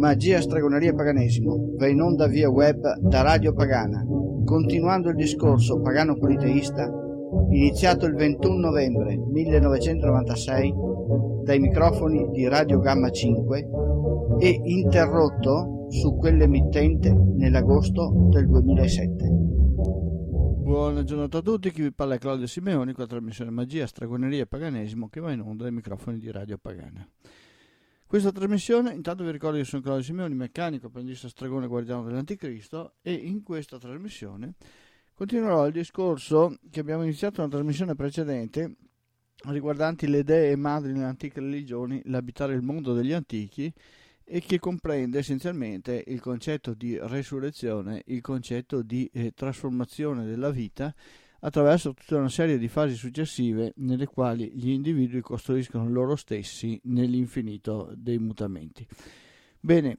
Magia, stregoneria e paganesimo va in onda via web da Radio Pagana, continuando il discorso pagano-politeista iniziato il 21 novembre 1996 dai microfoni di Radio Gamma 5 e interrotto su quell'emittente nell'agosto del 2007. Buona giornata a tutti, chi vi parla è Claudio Simeoni con la trasmissione Magia, stregoneria e paganesimo che va in onda dai microfoni di Radio Pagana. Questa trasmissione, intanto vi ricordo che sono Claudio Simeoni, meccanico, apprendista stregone guardiano dell'Anticristo, e in questa trasmissione continuerò il discorso che abbiamo iniziato nella trasmissione precedente riguardanti le dee madri nelle antiche religioni, l'abitare il mondo degli antichi, e che comprende essenzialmente il concetto di resurrezione, il concetto di trasformazione della vita attraverso tutta una serie di fasi successive nelle quali gli individui costruiscono loro stessi nell'infinito dei mutamenti. Bene,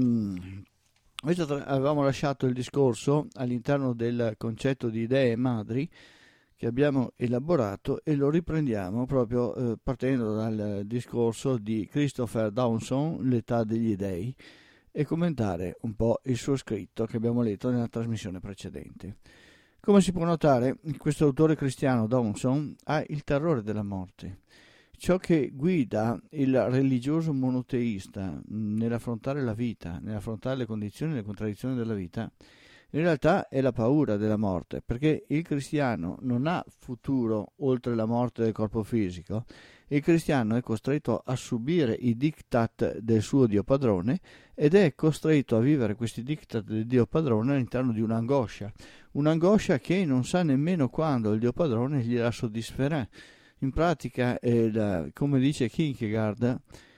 avevamo lasciato il discorso all'interno del concetto di idee madri che abbiamo elaborato e lo riprendiamo proprio partendo dal discorso di Christopher Dawson, L'età degli dei, e commentare un po' il suo scritto che abbiamo letto nella trasmissione precedente. Come si può notare, questo autore cristiano Dawson ha il terrore della morte. Ciò che guida il religioso monoteista nell'affrontare la vita, nell'affrontare le condizioni e le contraddizioni della vita, in realtà è la paura della morte, perché il cristiano non ha futuro oltre la morte del corpo fisico. Il cristiano è costretto a subire i diktat del suo Dio padrone ed è costretto a vivere questi diktat del Dio padrone all'interno di un'angoscia che non sa nemmeno quando il Dio padrone gliela soddisferà. In pratica, come dice Kierkegaard,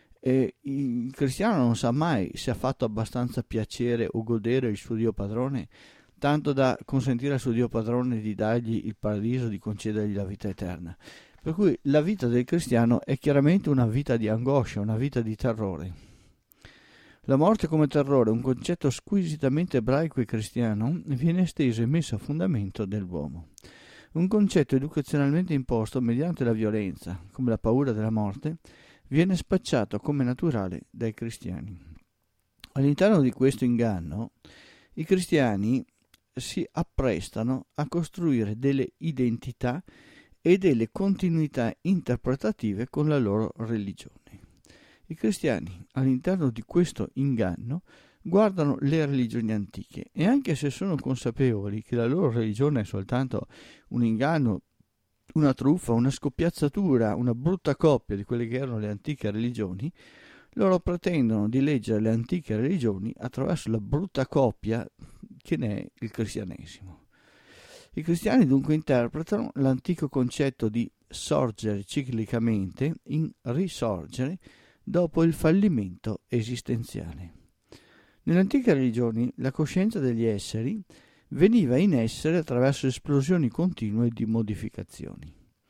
il cristiano non sa mai se ha fatto abbastanza piacere o godere il suo Dio padrone, tanto da consentire al suo Dio padrone di dargli il paradiso, di concedergli la vita eterna. Per cui la vita del cristiano è chiaramente una vita di angoscia, una vita di terrore. La morte come terrore, un concetto squisitamente ebraico e cristiano, viene esteso e messo a fondamento dell'uomo. Un concetto educazionalmente imposto mediante la violenza, come la paura della morte, viene spacciato come naturale dai cristiani. All'interno di questo inganno, i cristiani si apprestano a costruire delle identità e delle continuità interpretative con la loro religione. I cristiani, all'interno di questo inganno, guardano le religioni antiche e anche se sono consapevoli che la loro religione è soltanto un inganno, una truffa, una scoppiazzatura, una brutta coppia di quelle che erano le antiche religioni, loro pretendono di leggere le antiche religioni attraverso la brutta coppia che ne è il cristianesimo. I cristiani dunque interpretano l'antico concetto di sorgere ciclicamente in risorgere dopo il fallimento esistenziale. Nelle antiche religioni la coscienza degli esseri veniva in essere attraverso esplosioni continue di modificazioni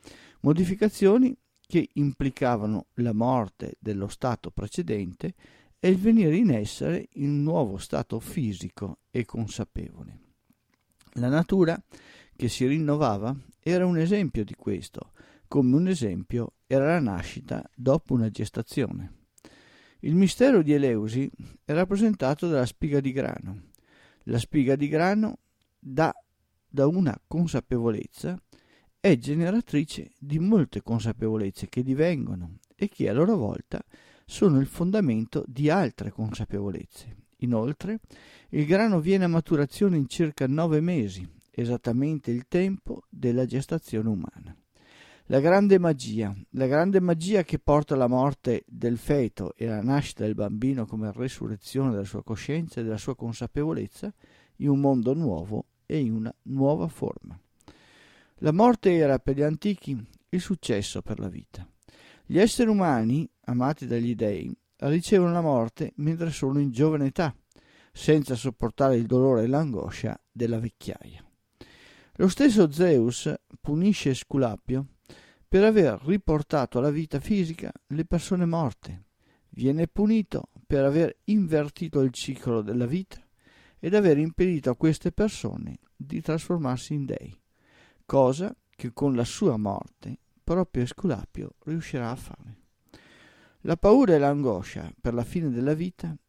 che implicavano la morte dello stato precedente e il venire in essere in un nuovo stato fisico e consapevole. La natura che si rinnovava era un esempio di questo, come un esempio era la nascita dopo una gestazione. Il mistero di Eleusi è rappresentato dalla spiga di grano. La spiga di grano da una consapevolezza è generatrice di molte consapevolezze che divengono e che a loro volta sono il fondamento di altre consapevolezze. Inoltre, il grano viene a maturazione in circa 9 mesi, esattamente il tempo della gestazione umana. La grande magia che porta alla morte del feto e alla nascita del bambino come resurrezione della sua coscienza e della sua consapevolezza in un mondo nuovo e in una nuova forma. La morte era per gli antichi il successo per la vita. Gli esseri umani, amati dagli dei, ricevono la morte mentre sono in giovane età, senza sopportare il dolore e l'angoscia della vecchiaia. Lo stesso Zeus punisce Esculapio per aver riportato alla vita fisica le persone morte. Viene punito per aver invertito il ciclo della vita ed aver impedito a queste persone di trasformarsi in dei, cosa che con la sua morte proprio Esculapio riuscirà a fare. La paura e l'angoscia per la fine della vita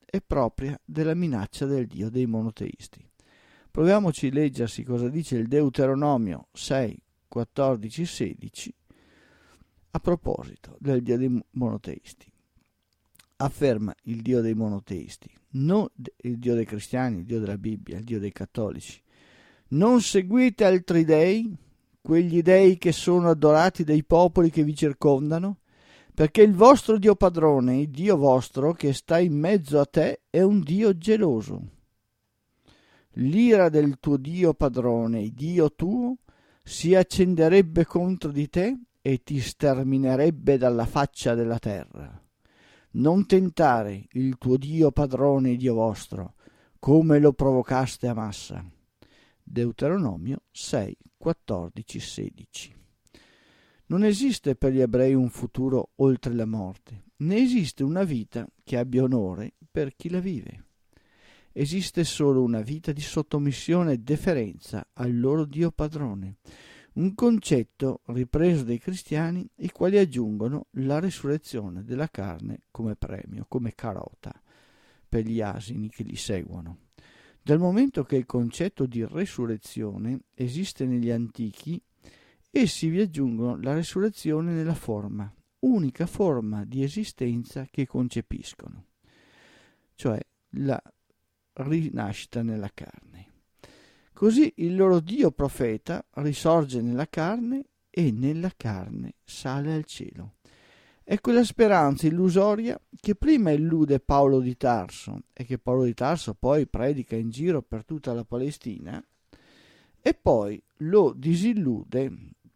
è propria della minaccia del Dio dei monoteisti. Proviamoci a leggersi cosa dice il Deuteronomio 6, 14, 16 a proposito del Dio dei monoteisti. Afferma il Dio dei monoteisti, non il Dio dei cristiani, il Dio della Bibbia, il Dio dei cattolici. Non seguite altri dei, quegli dei che sono adorati dai popoli che vi circondano, perché il vostro Dio padrone, il Dio vostro che sta in mezzo a te, è un Dio geloso. L'ira del tuo Dio padrone, Dio tuo, si accenderebbe contro di te e ti sterminerebbe dalla faccia della terra. Non tentare il tuo Dio padrone, Dio vostro, come lo provocaste a Massa. Deuteronomio 6, 14, 16. Non esiste per gli ebrei un futuro oltre la morte, né esiste una vita che abbia onore per chi la vive. Esiste solo una vita di sottomissione e deferenza al loro Dio padrone, un concetto ripreso dai cristiani, i quali aggiungono la resurrezione della carne come premio, come carota per gli asini che li seguono. Dal momento che il concetto di resurrezione esiste negli antichi, essi vi aggiungono la resurrezione nella forma, unica forma di esistenza che concepiscono, cioè la rinascita nella carne. Così il loro Dio profeta risorge nella carne e nella carne sale al cielo. È quella speranza illusoria che prima illude Paolo di Tarso e che Paolo di Tarso poi predica in giro per tutta la Palestina e poi lo disillude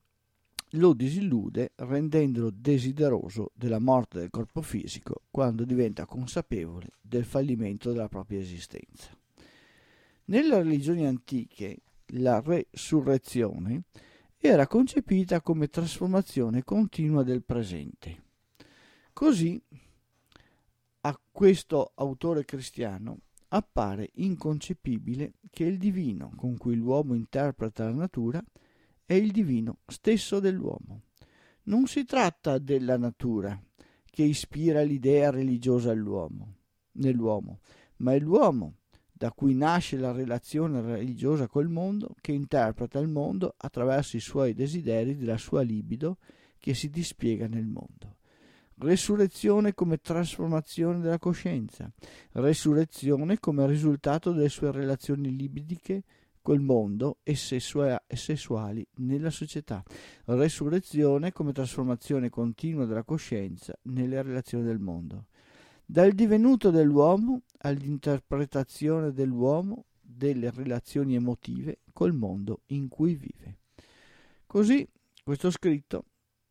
rendendolo desideroso della morte del corpo fisico quando diventa consapevole del fallimento della propria esistenza. Nelle religioni antiche la resurrezione era concepita come trasformazione continua del presente. Così a questo autore cristiano appare inconcepibile che il divino con cui l'uomo interpreta la natura è il divino stesso dell'uomo. Non si tratta della natura che ispira l'idea religiosa nell'uomo, ma è l'uomo da cui nasce la relazione religiosa col mondo, che interpreta il mondo attraverso i suoi desideri della sua libido che si dispiega nel mondo. Resurrezione come trasformazione della coscienza, resurrezione come risultato delle sue relazioni libidiche col mondo e sessuali nella società, resurrezione come trasformazione continua della coscienza nelle relazioni del mondo. Dal divenuto dell'uomo all'interpretazione dell'uomo delle relazioni emotive col mondo in cui vive. Così questo scritto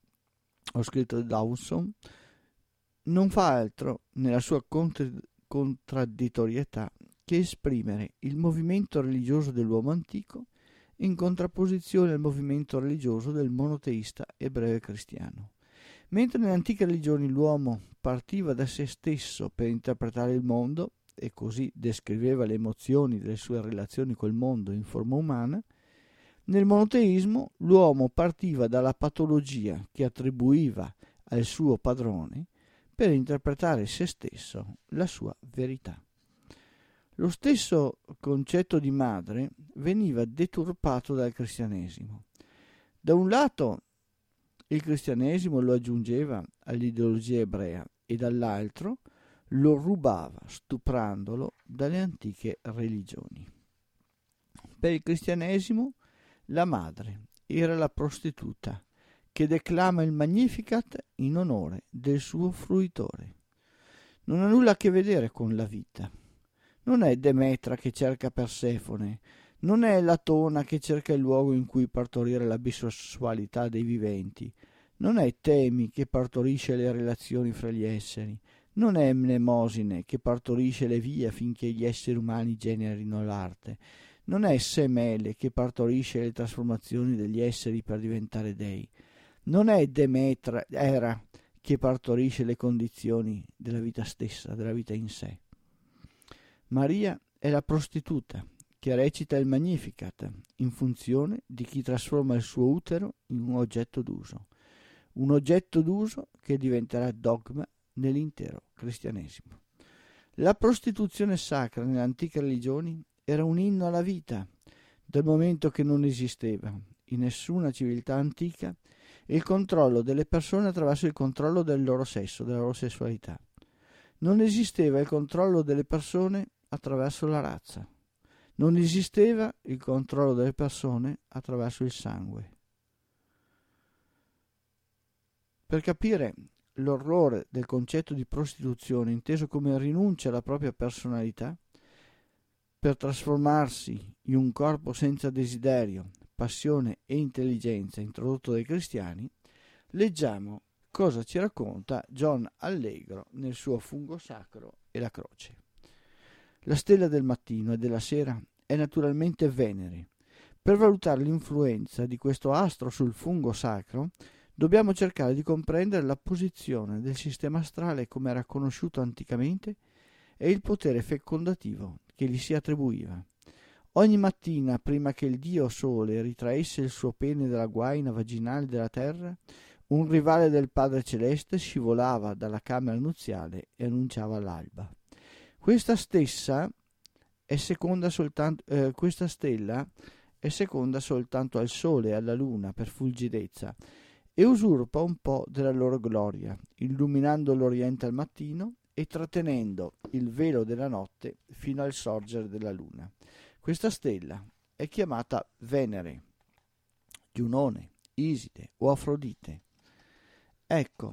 di Dawson non fa altro nella sua contraddittorietà che esprimere il movimento religioso dell'uomo antico in contrapposizione al movimento religioso del monoteista ebreo e cristiano. Mentre nelle antiche religioni l'uomo partiva da se stesso per interpretare il mondo e così descriveva le emozioni delle sue relazioni col mondo in forma umana, nel monoteismo l'uomo partiva dalla patologia che attribuiva al suo padrone per interpretare se stesso, la sua verità. Lo stesso concetto di madre veniva deturpato dal cristianesimo. Da un lato il cristianesimo lo aggiungeva all'ideologia ebrea e dall'altro lo rubava, stuprandolo dalle antiche religioni. Per il cristianesimo la madre era la prostituta che declama il Magnificat in onore del suo fruitore. Non ha nulla a che vedere con la vita. Non è Demetra che cerca Persefone, non è Latona che cerca il luogo in cui partorire la bisessualità dei viventi, non è Temi che partorisce le relazioni fra gli esseri, non è Mnemosine che partorisce le vie affinché gli esseri umani generino l'arte, non è Semele che partorisce le trasformazioni degli esseri per diventare dei, non è Demetra, Era, che partorisce le condizioni della vita stessa, della vita in sé. Maria è la prostituta che recita il Magnificat in funzione di chi trasforma il suo utero in un oggetto d'uso che diventerà dogma nell'intero cristianesimo. La prostituzione sacra nelle antiche religioni era un inno alla vita, dal momento che non esisteva in nessuna civiltà antica il controllo delle persone attraverso il controllo del loro sesso, della loro sessualità. Non esisteva il controllo delle persone attraverso la razza. Non esisteva il controllo delle persone attraverso il sangue. Per capire l'orrore del concetto di prostituzione, inteso come rinuncia alla propria personalità, per trasformarsi in un corpo senza desiderio, passione e intelligenza introdotto dai cristiani, leggiamo cosa ci racconta John Allegro nel suo Fungo Sacro e la Croce. La stella del mattino e della sera è naturalmente Venere. Per valutare l'influenza di questo astro sul fungo sacro, dobbiamo cercare di comprendere la posizione del sistema astrale come era conosciuto anticamente e il potere fecondativo che gli si attribuiva. Ogni mattina, prima che il dio Sole ritraesse il suo pene dalla guaina vaginale della terra, un rivale del Padre Celeste scivolava dalla camera nuziale e annunciava l'alba. Questa stella è seconda soltanto al Sole e alla Luna per fulgidezza e usurpa un po' della loro gloria, illuminando l'Oriente al mattino e trattenendo il velo della notte fino al sorgere della Luna. Questa stella è chiamata Venere, Giunone, Iside o Afrodite. Ecco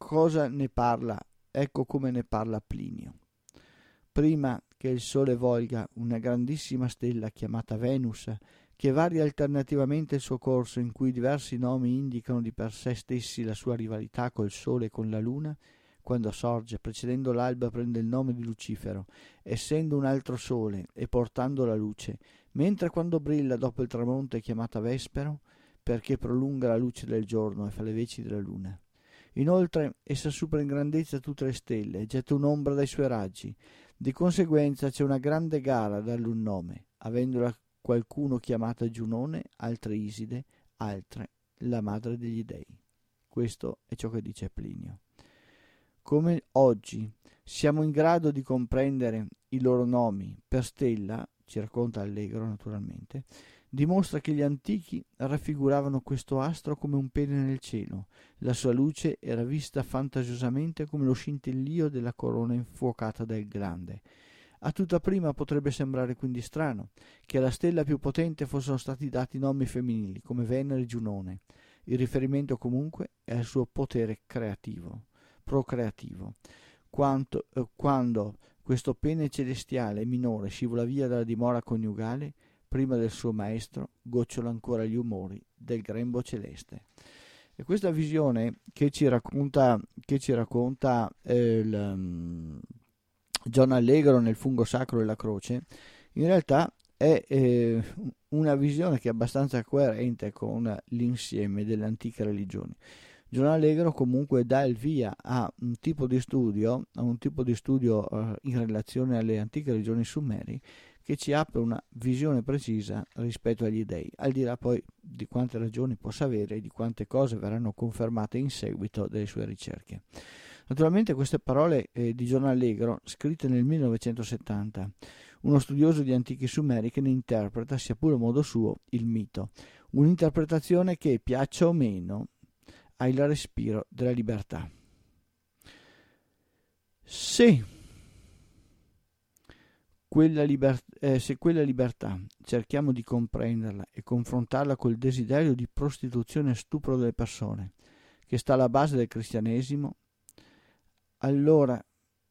come ne parla Plinio. Prima che il Sole volga una grandissima stella chiamata Venus, che varia alternativamente il suo corso, in cui diversi nomi indicano di per sé stessi la sua rivalità col Sole e con la Luna, quando sorge, precedendo l'alba, prende il nome di Lucifero, essendo un altro sole e portando la luce, mentre quando brilla dopo il tramonto è chiamata Vespero, perché prolunga la luce del giorno e fa le veci della luna. Inoltre essa supera in grandezza tutte le stelle e getta un'ombra dai suoi raggi. Di conseguenza c'è una grande gara a darle un nome, avendola qualcuno chiamata Giunone, altre Iside, altre la madre degli dei. Questo è ciò che dice Plinio. Come oggi siamo in grado di comprendere i loro nomi per stella, ci racconta Allegro naturalmente, dimostra che gli antichi raffiguravano questo astro come un pene nel cielo. La sua luce era vista fantasiosamente come lo scintillio della corona infuocata del Grande. A tutta prima potrebbe sembrare quindi strano che alla stella più potente fossero stati dati nomi femminili come Venere e Giunone. Il riferimento comunque è al suo potere procreativo. Quando questo pene celestiale minore scivola via dalla dimora coniugale, prima del suo maestro gocciola ancora gli umori del grembo celeste. E questa visione che ci racconta John Allegro nel Fungo Sacro e la Croce, in realtà è una visione che è abbastanza coerente con l'insieme delle antiche religioni. John Allegro comunque dà il via a un tipo di studio in relazione alle antiche religioni sumeri, che ci apre una visione precisa rispetto agli dei, al di là poi di quante ragioni possa avere e di quante cose verranno confermate in seguito delle sue ricerche. Naturalmente queste parole di John Allegro, scritte nel 1970, uno studioso di antichi sumeri che ne interpreta, sia pure a modo suo, il mito, un'interpretazione che, piaccia o meno, ha il respiro della libertà. Se quella libertà cerchiamo di comprenderla e confrontarla col desiderio di prostituzione e stupro delle persone che sta alla base del cristianesimo, allora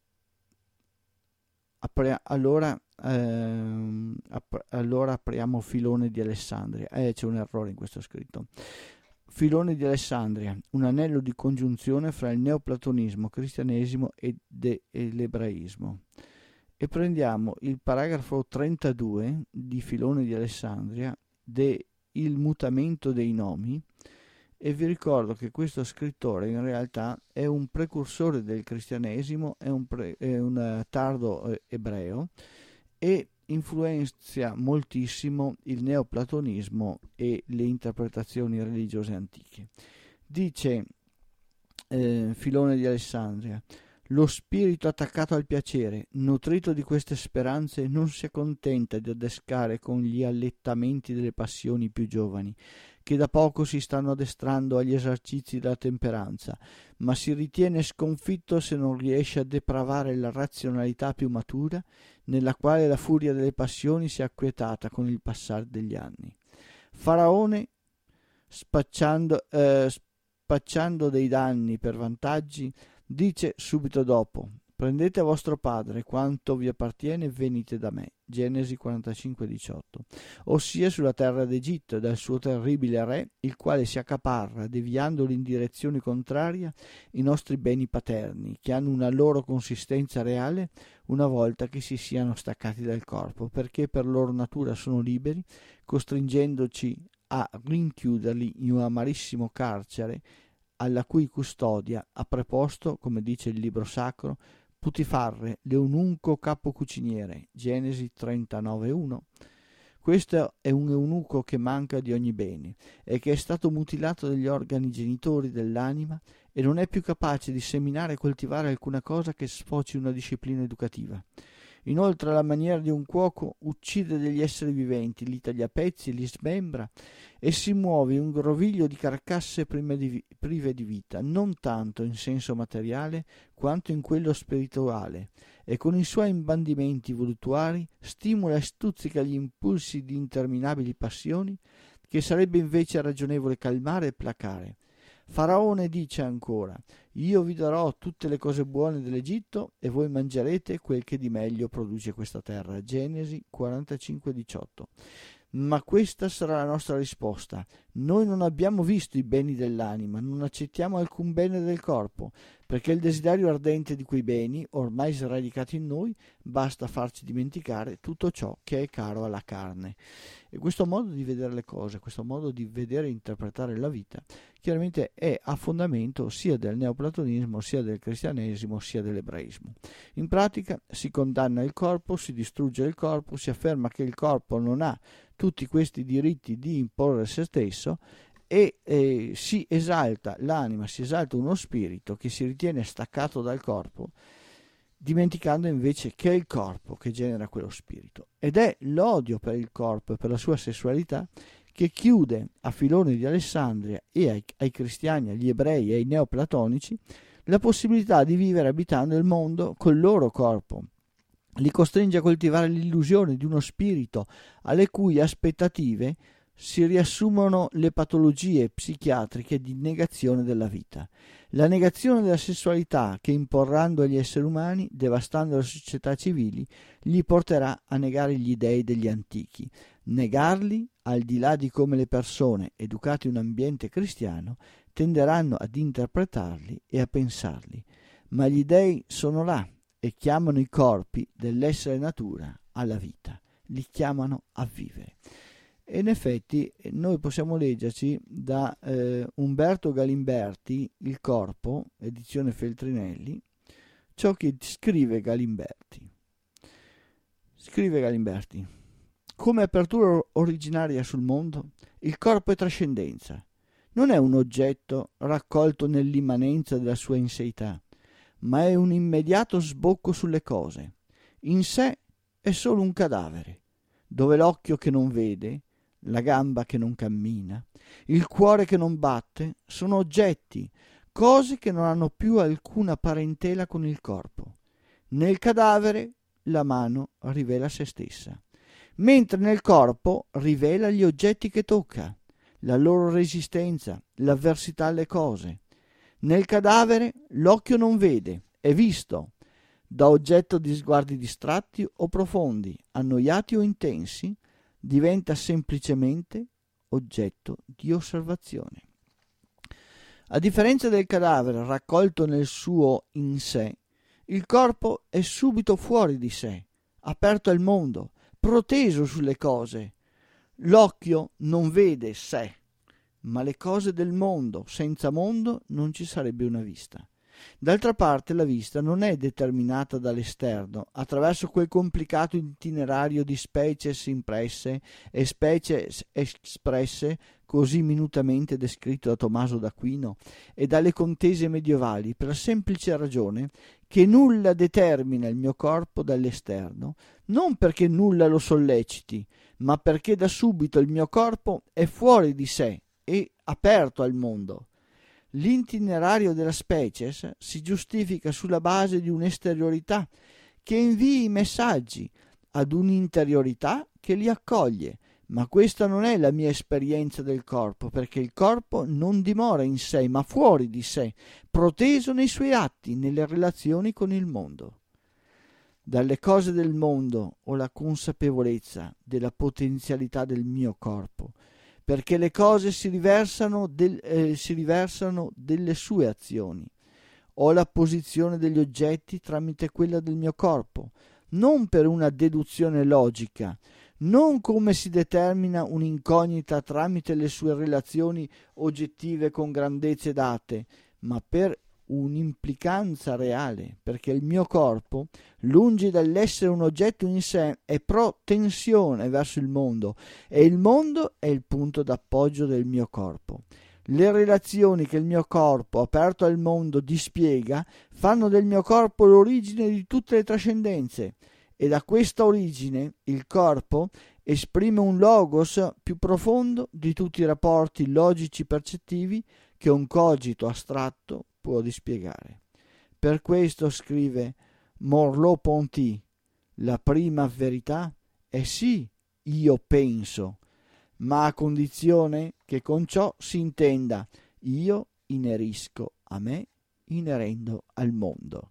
apriamo Filone di Alessandria. C'è un errore in questo scritto. Filone di Alessandria, un anello di congiunzione fra il neoplatonismo, cristianesimo e l'ebraismo. E prendiamo il paragrafo 32 di Filone di Alessandria, il mutamento dei nomi, e vi ricordo che questo scrittore in realtà è un precursore del cristianesimo, è un tardo ebreo, e influenza moltissimo il neoplatonismo e le interpretazioni religiose antiche. Dice Filone di Alessandria: Lo spirito attaccato al piacere, nutrito di queste speranze, non si accontenta di adescare con gli allettamenti delle passioni più giovani, che da poco si stanno addestrando agli esercizi della temperanza, ma si ritiene sconfitto se non riesce a depravare la razionalità più matura, nella quale la furia delle passioni si è acquietata con il passare degli anni. Faraone, spacciando dei danni per vantaggi, dice subito dopo: prendete vostro padre quanto vi appartiene e venite da me. Genesi 45:18. Ossia sulla terra d'Egitto, dal suo terribile re, il quale si accaparra, deviandoli in direzione contraria, i nostri beni paterni, che hanno una loro consistenza reale una volta che si siano staccati dal corpo, perché per loro natura sono liberi, costringendoci a rinchiuderli in un amarissimo carcere, alla cui custodia ha preposto, come dice il libro sacro, Putifarre, l'eunuco capo cuciniere. Genesi 39:1. Questo è un eunuco che manca di ogni bene e che è stato mutilato degli organi genitori dell'anima e non è più capace di seminare e coltivare alcuna cosa che sfoci una disciplina educativa. Inoltre, alla maniera di un cuoco, uccide degli esseri viventi, li taglia a pezzi, li smembra e si muove un groviglio di carcasse prive di vita, non tanto in senso materiale quanto in quello spirituale, e con i suoi imbandimenti voluttuari stimola e stuzzica gli impulsi di interminabili passioni che sarebbe invece ragionevole calmare e placare. Faraone dice ancora: io vi darò tutte le cose buone dell'Egitto e voi mangerete quel che di meglio produce questa terra. Genesi 45:18. Ma questa sarà la nostra risposta: noi non abbiamo visto i beni dell'anima, non accettiamo alcun bene del corpo, perché il desiderio ardente di quei beni, ormai sradicati in noi, basta farci dimenticare tutto ciò che è caro alla carne. E questo modo di vedere le cose, questo modo di vedere e interpretare la vita, chiaramente è a fondamento sia del neoplatonismo, sia del cristianesimo, sia dell'ebraismo. In pratica si condanna il corpo, si distrugge il corpo, si afferma che il corpo non ha tutti questi diritti di imporre se stesso e si esalta l'anima, si esalta uno spirito che si ritiene staccato dal corpo, dimenticando invece che è il corpo che genera quello spirito. Ed è l'odio per il corpo e per la sua sessualità che chiude a Filone di Alessandria e ai cristiani, agli ebrei e ai neoplatonici la possibilità di vivere abitando il mondo col loro corpo. Li costringe a coltivare l'illusione di uno spirito alle cui aspettative si riassumono le patologie psichiatriche di negazione della vita. La negazione della sessualità che, imporrando agli esseri umani, devastando le società civili, gli porterà a negare gli dei degli antichi. Negarli, al di là di come le persone, educate in un ambiente cristiano, tenderanno ad interpretarli e a pensarli. Ma gli dei sono là e chiamano i corpi dell'essere natura alla vita, li chiamano a vivere. E in effetti noi possiamo leggerci da Umberto Galimberti, Il corpo, edizione Feltrinelli, ciò che scrive Galimberti. Scrive Galimberti: come apertura originaria sul mondo, il corpo è trascendenza, non è un oggetto raccolto nell'immanenza della sua inseità, ma è un immediato sbocco sulle cose. In sé è solo un cadavere, dove l'occhio che non vede, la gamba che non cammina, il cuore che non batte, sono oggetti, cose che non hanno più alcuna parentela con il corpo. Nel cadavere la mano rivela se stessa, mentre nel corpo rivela gli oggetti che tocca, la loro resistenza, l'avversità alle cose. Nel cadavere l'occhio non vede, è visto, da oggetto di sguardi distratti o profondi, annoiati o intensi, diventa semplicemente oggetto di osservazione. A differenza del cadavere raccolto nel suo in sé, il corpo è subito fuori di sé, aperto al mondo, proteso sulle cose. L'occhio non vede sé, ma le cose del mondo. Senza mondo non ci sarebbe una vista. D'altra parte la vista non è determinata dall'esterno attraverso quel complicato itinerario di species impresse e species espresse così minutamente descritto da Tommaso d'Aquino e dalle contese medievali, per la semplice ragione che nulla determina il mio corpo dall'esterno, non perché nulla lo solleciti, ma perché da subito il mio corpo è fuori di sé e aperto al mondo. L'itinerario della species si giustifica sulla base di un'esteriorità che invii i messaggi ad un'interiorità che li accoglie, ma questa non è la mia esperienza del corpo, perché il corpo non dimora in sé, ma fuori di sé, proteso nei suoi atti, nelle relazioni con il mondo. Dalle cose del mondo ho la consapevolezza della potenzialità del mio corpo, perché le cose si riversano delle sue azioni. Ho la posizione degli oggetti tramite quella del mio corpo, non per una deduzione logica, non come si determina un'incognita tramite le sue relazioni oggettive con grandezze date, ma per un'implicanza reale, perché il mio corpo, lungi dall'essere un oggetto in sé, è protensione verso il mondo, e il mondo è il punto d'appoggio del mio corpo. Le relazioni che il mio corpo, aperto al mondo, dispiega, fanno del mio corpo l'origine di tutte le trascendenze, e da questa origine il corpo esprime un logos più profondo di tutti i rapporti logici percettivi che un cogito astratto può dispiegare. Per questo, scrive Merleau-Ponty, la prima verità è sì, io penso, ma a condizione che con ciò si intenda io inerisco a me, inerendo al mondo.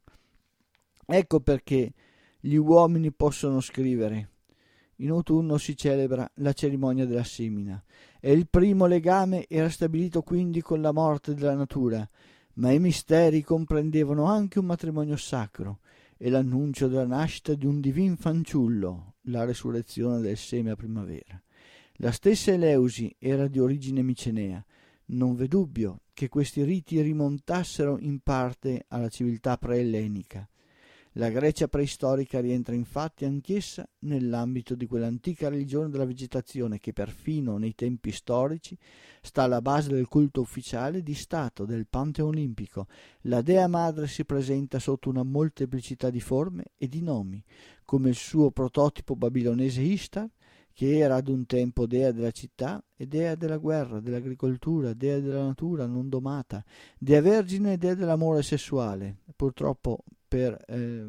Ecco perché gli uomini possono scrivere. In autunno si celebra la cerimonia della semina e il primo legame era stabilito quindi con la morte della natura, ma i misteri comprendevano anche un matrimonio sacro e l'annuncio della nascita di un divin fanciullo, la resurrezione del seme a primavera. La stessa Eleusi era di origine micenea. Non v'è dubbio che questi riti rimontassero in parte alla civiltà preellenica. La Grecia preistorica rientra infatti anch'essa nell'ambito di quell'antica religione della vegetazione che perfino nei tempi storici sta alla base del culto ufficiale di Stato del Pantheon olimpico. La dea madre si presenta sotto una molteplicità di forme e di nomi, come il suo prototipo babilonese Ishtar, che era ad un tempo dea della città e dea della guerra, dell'agricoltura, dea della natura non domata, dea vergine e dea dell'amore sessuale. Purtroppo per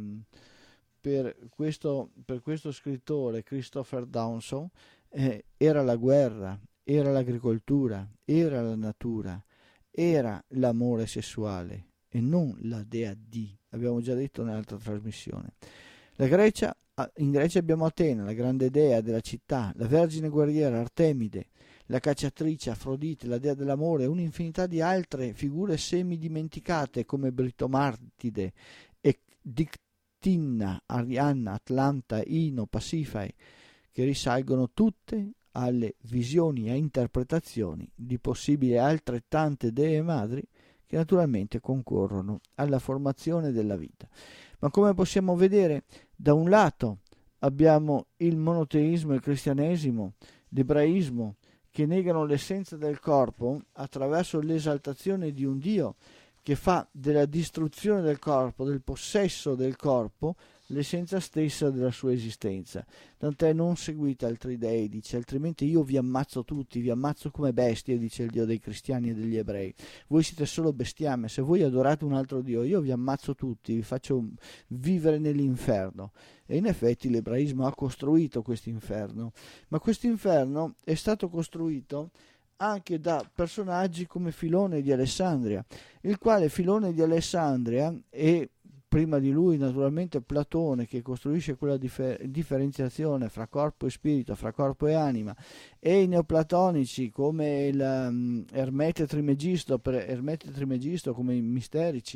questo scrittore Christopher Dawson era la guerra, era l'agricoltura, era la natura, era l'amore sessuale e non la dea di. Abbiamo già detto nell'altra trasmissione. In Grecia abbiamo Atena, la grande dea della città, la vergine guerriera Artemide, la cacciatrice Afrodite, la dea dell'amore e un'infinità di altre figure semi-dimenticate come Britomartide e Dictinna, Arianna, Atlanta, Ino, Pasifae, che risalgono tutte alle visioni e interpretazioni di possibili altrettante dee madri che naturalmente concorrono alla formazione della vita. Ma come possiamo vedere, da un lato abbiamo il monoteismo, il cristianesimo, l'ebraismo, che negano l'essenza del corpo attraverso l'esaltazione di un Dio che fa della distruzione del corpo, del possesso del corpo, l'essenza stessa della sua esistenza. Tant'è, non seguite altri dei, dice, altrimenti io vi ammazzo tutti, vi ammazzo come bestie, dice il Dio dei cristiani e degli ebrei. Voi siete solo bestiame, se voi adorate un altro Dio, io vi ammazzo tutti, vi faccio vivere nell'inferno. E in effetti l'ebraismo ha costruito questo inferno, ma questo inferno è stato costruito anche da personaggi come Filone di Alessandria, il quale Filone di Alessandria e prima di lui naturalmente Platone, che costruisce quella differenziazione fra corpo e spirito, fra corpo e anima, e i neoplatonici come Ermete Trimegisto come i misterici,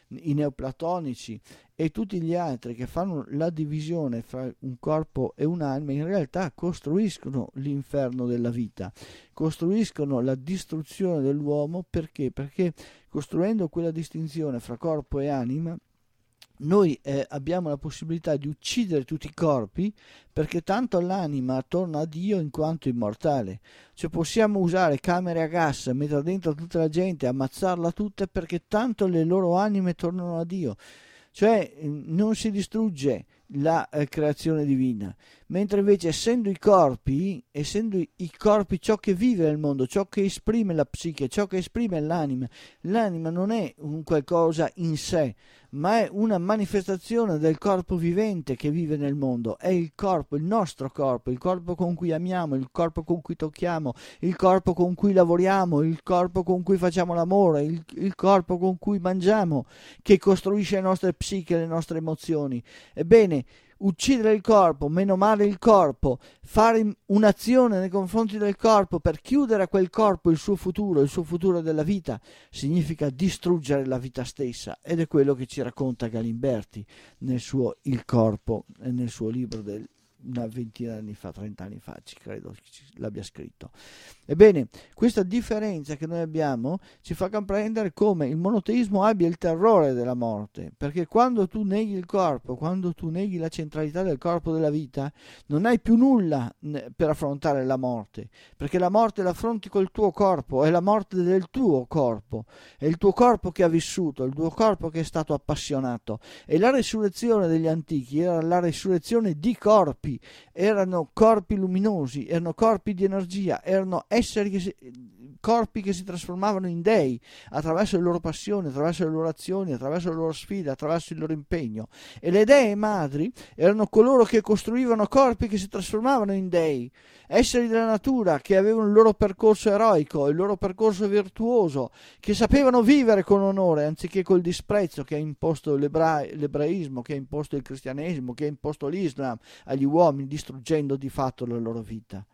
i neoplatonici e tutti gli altri che fanno la divisione fra un corpo e un'anima, in realtà costruiscono l'inferno della vita, costruiscono la distruzione dell'uomo. Perché? Perché costruendo quella distinzione fra corpo e anima, noi abbiamo la possibilità di uccidere tutti i corpi, perché tanto l'anima torna a Dio in quanto immortale. Cioè possiamo usare camere a gas, mettere dentro tutta la gente, ammazzarla tutta, perché tanto le loro anime tornano a Dio. Cioè non si distrugge la creazione divina, mentre invece essendo i corpi ciò che vive nel mondo, ciò che esprime la psiche, ciò che esprime l'anima non è un qualcosa in sé, ma è una manifestazione del corpo vivente che vive nel mondo. È il corpo, il nostro corpo, il corpo con cui amiamo, il corpo con cui tocchiamo, il corpo con cui lavoriamo, il corpo con cui facciamo l'amore, il corpo con cui mangiamo, che costruisce le nostre psiche, le nostre emozioni. Ebbene, uccidere il corpo, menomare il corpo, fare un'azione nei confronti del corpo per chiudere a quel corpo il suo futuro della vita, significa distruggere la vita stessa, ed è quello che ci racconta Galimberti nel suo Il corpo, nel suo libro del una ventina di anni fa, 30 anni fa, credo che l'abbia scritto. Ebbene, questa differenza che noi abbiamo ci fa comprendere come il monoteismo abbia il terrore della morte, perché quando tu neghi il corpo, quando tu neghi la centralità del corpo della vita, non hai più nulla per affrontare la morte, perché la morte l'affronti col tuo corpo, è la morte del tuo corpo, è il tuo corpo che ha vissuto, il tuo corpo che è stato appassionato. E la resurrezione degli antichi era la resurrezione di corpi, erano corpi luminosi, erano corpi di energia, erano corpi che si trasformavano in dei attraverso le loro passioni, attraverso le loro azioni, attraverso le loro sfide, attraverso il loro impegno. E le dee madri erano coloro che costruivano corpi che si trasformavano in dei, esseri della natura che avevano il loro percorso eroico, il loro percorso virtuoso, che sapevano vivere con onore anziché col disprezzo che ha imposto l'ebraismo, che ha imposto il cristianesimo, che ha imposto l'Islam agli uomini, distruggendo di fatto la loro vita.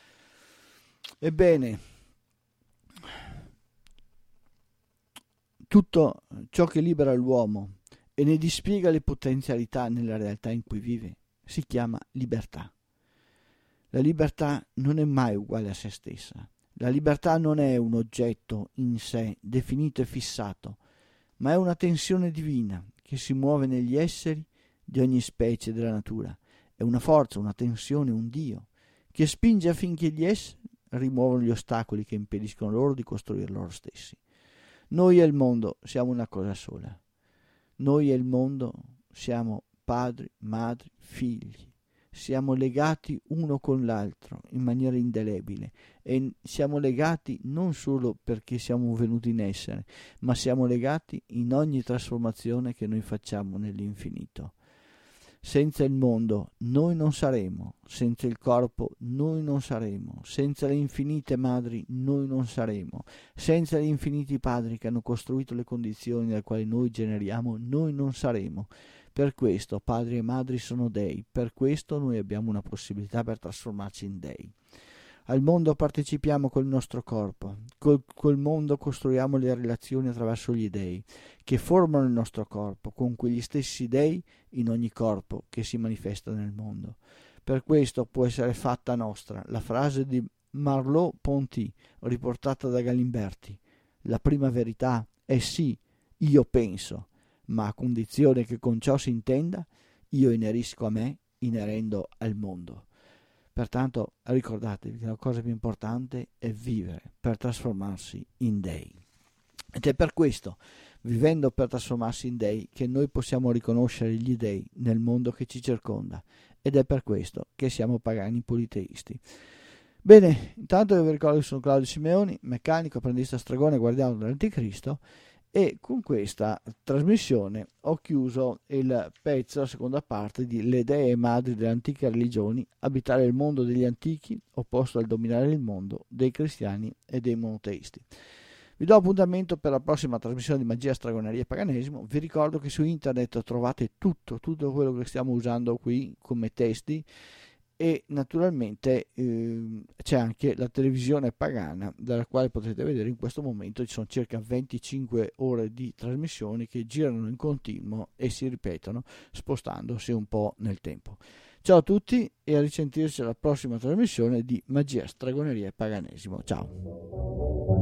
Ebbene, tutto ciò che libera l'uomo e ne dispiega le potenzialità nella realtà in cui vive si chiama libertà. La libertà non è mai uguale a se stessa. La libertà non è un oggetto in sé definito e fissato, ma è una tensione divina che si muove negli esseri di ogni specie della natura. È una forza, una tensione, un Dio che spinge affinché gli esseri rimuovano gli ostacoli che impediscono loro di costruire loro stessi. Noi e il mondo siamo una cosa sola. Noi e il mondo siamo padri, madri, figli. Siamo legati uno con l'altro in maniera indelebile, e siamo legati non solo perché siamo venuti in essere, ma siamo legati in ogni trasformazione che noi facciamo nell'infinito. Senza il mondo noi non saremo, senza il corpo noi non saremo, senza le infinite madri noi non saremo, senza gli infiniti padri che hanno costruito le condizioni dalle quali noi generiamo noi non saremo. Per questo padri e madri sono dei, per questo noi abbiamo una possibilità per trasformarci in dei. Al mondo partecipiamo col nostro corpo, col mondo costruiamo le relazioni attraverso gli dei, che formano il nostro corpo, con quegli stessi dei in ogni corpo che si manifesta nel mondo. Per questo può essere fatta nostra la frase di Merleau-Ponty, riportata da Galimberti: la prima verità è sì, io penso, ma a condizione che con ciò si intenda, io inerisco a me, inerendo al mondo. Pertanto ricordatevi che la cosa più importante è vivere per trasformarsi in dei. Ed è per questo, vivendo per trasformarsi in dei, che noi possiamo riconoscere gli dei nel mondo che ci circonda. Ed è per questo che siamo pagani politeisti. Bene, intanto vi ricordo che sono Claudio Simeoni, meccanico, apprendista stregone, guardiano dell'Anticristo. E con questa trasmissione ho chiuso il pezzo, la seconda parte di Le dee madri delle antiche religioni, abitare il mondo degli antichi, opposto al dominare il mondo dei cristiani e dei monoteisti. Vi do appuntamento per la prossima trasmissione di Magia, Stregoneria e Paganesimo. Vi ricordo che su internet trovate tutto quello che stiamo usando qui come testi, e naturalmente c'è anche la televisione pagana, dalla quale potete vedere in questo momento ci sono circa 25 ore di trasmissioni che girano in continuo e si ripetono spostandosi un po' nel tempo. Ciao a tutti e a risentirci alla prossima trasmissione di Magia, Stregoneria e Paganesimo. Ciao.